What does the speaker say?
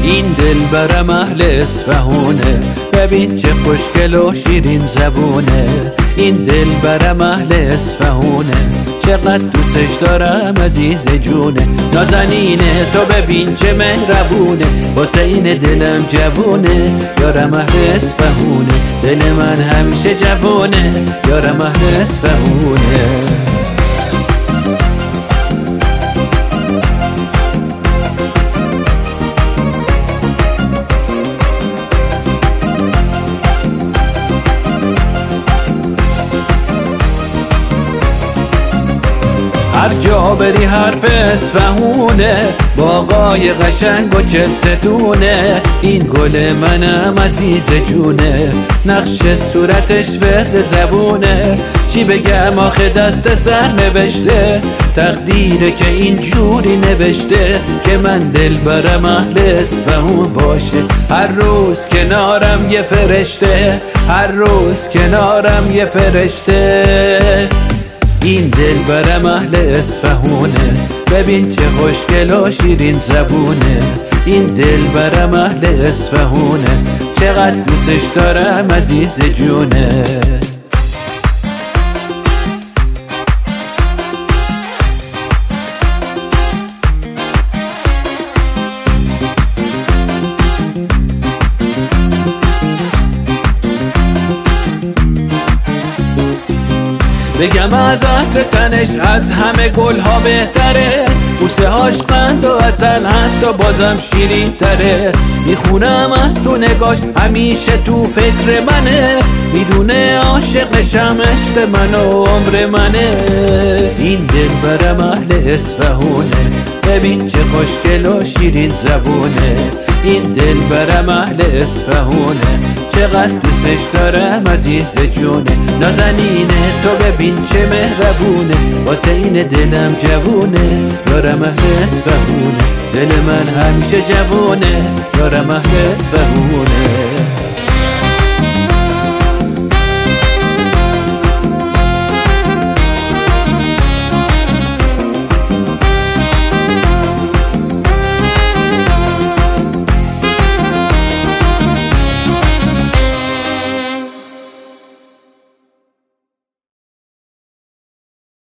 این دل برم اهل اصفهونه، ببین چه خوشگل و شیرین زبونه. این دل برم اهل اصفهونه، چقدر دوستش دارم عزیز جونه. نازنینه تو ببین چه مهربونه، واسه این دلم جوونه. یارم اهل اصفهونه، دل من همیشه جوونه. یارم اهل اصفهونه. هر جا بری حرف اصفهونه، باغای قشنگ و چلستونه. این گل منم عزیز جونه، نقش صورتش ورد زبونه. چی بگم آخه دست سر نوشته، تقدیره که اینجوری نوشته که من دل برم اهل اصفهون باشه. هر روز کنارم یه فرشته، هر روز کنارم یه فرشته. این دل برم اهل اصفهونه، ببین چه خوشگل و شیرین زبونه. این دل برم اهل اصفهونه، چقدر دوستش دارم عزیز جونه. بگم از عطر تنش از همه گلها بهتره، بوسه هاش قند و اصل حتی بازم شیرین تره. میخونم از تو نگاش همیشه تو فکر منه، میدونه عاشقشم عشق من و عمر منه. این دل برم اهل اصفهونه، ببین چه خوشگل و شیرین زبونه. این دل برم اهل اصفهونه، چقدر دوستش دارم عزیز جونه. نازنینه تو ببین چه مهربونه، واسه این دلم جوونه. یارم اهل اصفهونه، دل من همیشه جوونه. یارم اهل اصفهونه.